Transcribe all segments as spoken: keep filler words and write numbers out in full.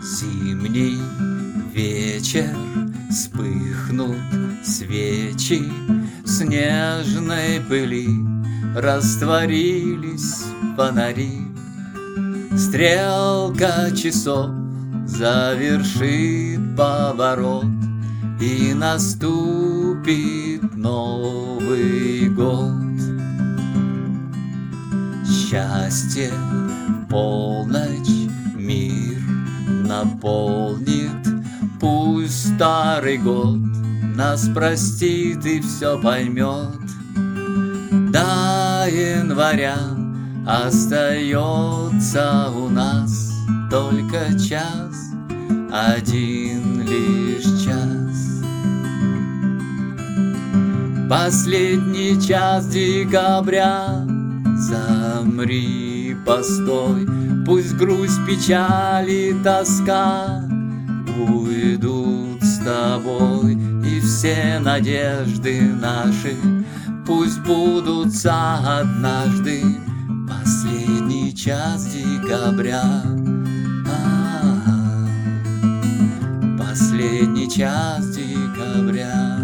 Зимний вечер, вспыхнут свечи, в снежной пыли растворились фонари. Стрелка часов завершит поворот, и наступит Новый год. Счастье в полночь мир наполнит, пусть старый год нас простит и все поймет. До января остается у нас только час, один лишь час. Последний час декабря, замри, постой, пусть грусть, печаль и тоска уйдут с тобой, и все надежды наши пусть будутся однажды. Последний час декабря, а-а-а. Последний час декабря.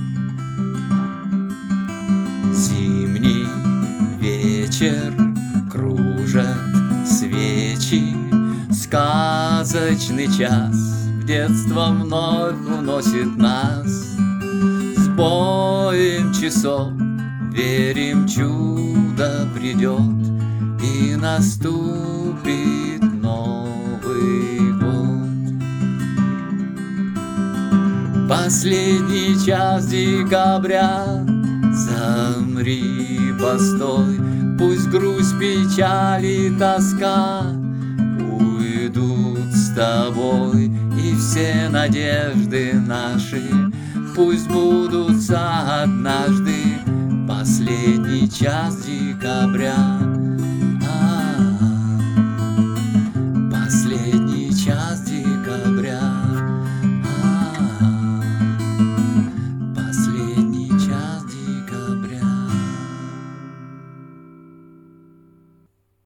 Зимний вечер, кружат свечи, сказочный час в детство вновь уносит нас. С боем часов верим, чудо придет, и наступит Новый год. Последний час декабря, замри, постой, пусть грусть, печаль и тоска уйдут с тобой, и все надежды наши пусть будутся однажды. Последний час декабря.